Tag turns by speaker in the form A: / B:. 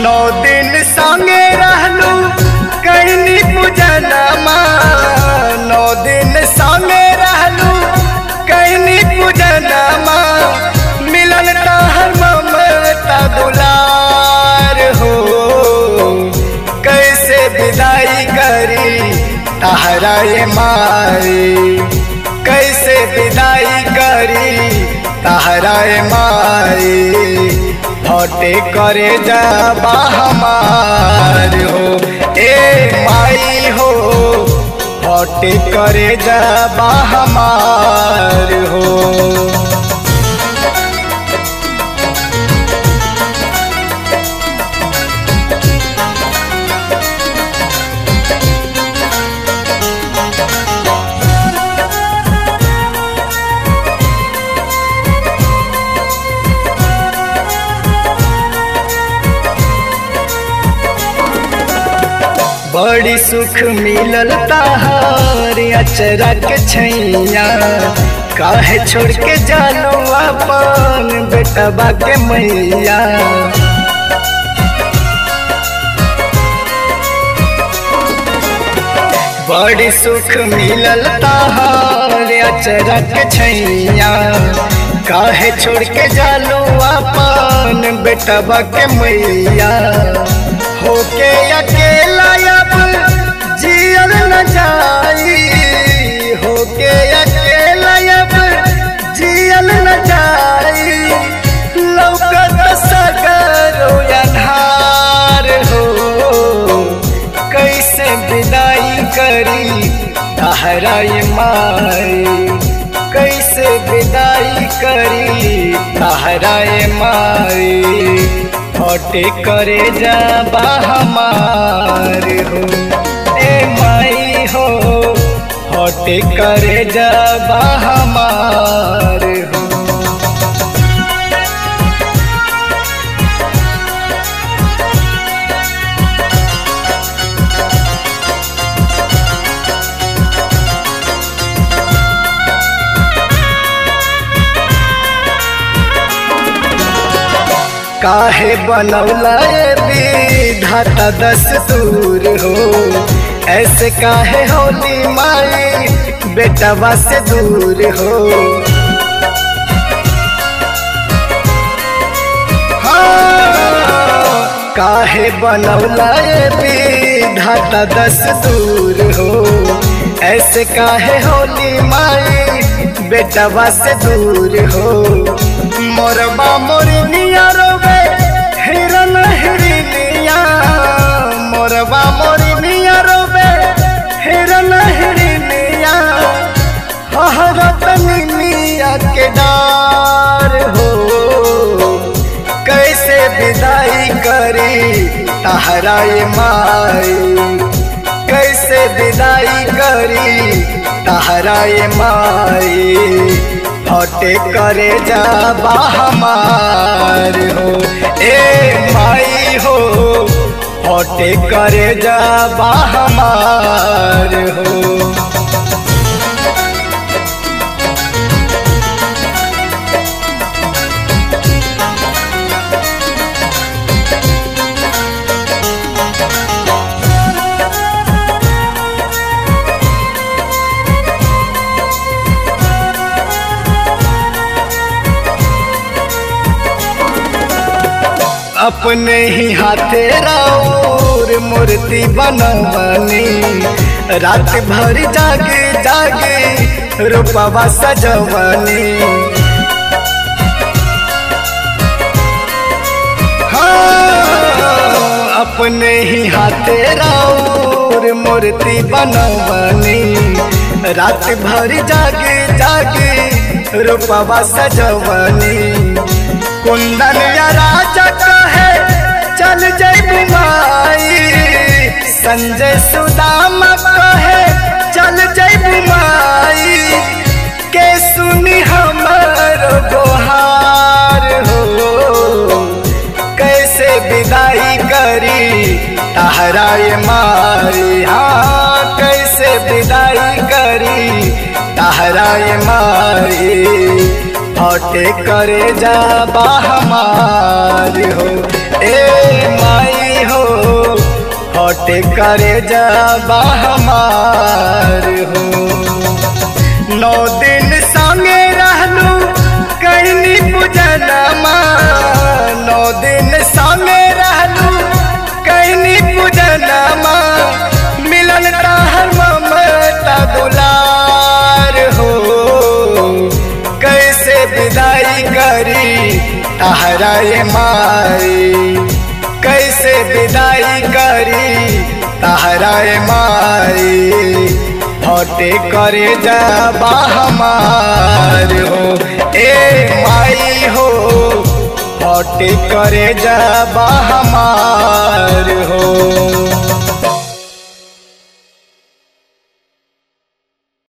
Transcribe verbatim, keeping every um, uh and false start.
A: नौ दिन संगे रहलू कैनी पूजनमा, नौ दिन संगे रहलू कैनी पूजनमा, मिलन तहर ममता दुलार हो। कैसे विदाई करी तहरा ये माई, कैसे विदाई करी तहरा ये माई, हटे करे जाबा हमार हो ए माई हो, हटे करे जाबा हमार हो। बड़ी सुख मिलल ताहार अचरा के छैया, काहे छोड़ के जानो अपन बेटवा के मैया। बड़ी सुख मिलल ताहार अचरा के छैया, काहे छोड़ के जानो अपन बेटवा के मैया। होके अकेला अब जियल न जाई, होके अकेला अब जियल न जाई, लौकत सगरो अन्हार हो। कैसे विदाई करी तहरा ये माई, कैसे विदाई करी तहरा ये माई, हटे करे जाबा हमार हो ए माई हो, हटे करे जाबा हमार हो। काहे बनौला विधाता दस्तूर हो, ऐसे काहे होली माई बेटवा से दूर हो। हाँ, काहे बनौला विधाता दस्तूर हो, ऐसे काहे होली माई बेटवा से दूर हो। मोरबा मोरनिया रोवे हिरन हिरनिया, मोरबा मोरनिया रोवे हिरन हिरनिया, हरत निमिया के डार हो। कैसे विदाई करी तहरा ये माई, कैसे विदाई करी तहरा ये माई, हटे करे जाबा हमार हो ए माई हो, हटे करे जाबा हमार हो। अपने ही हाथे राउर मूर्ति बनवनी, रात भर जागे जागे रूपवा सजवनी। हाँ, अपने ही हाथे राउर मूर्ति बनवनी, रात भर जागे जागे रूपवा सजवनी। कुंदन या राजा कहे चल जय माई, संजय सुदामा कहे चल जय माई, के सुनी हमर गोहार हो। कैसे विदाई करी तहरा ये माई, हाँ कैसे विदाई करी तहरा ये माई, हटे करे जाबा हमार हो। ए माई हो हटे करे जाबा हमार हो। नौ दिन संगे रहलू कैनी पूजनमा, नौ दिन संगे रहलू कैनी पूजनमा, मिलन ताहर ममता दुलार हो। कैसे विदाई करी ताहरा ये माई, कैसे विदाई करी ताहरा ये माई, हटे करे जाबा हमार हो। ए माई हो हटे करे जाबा हमार हो।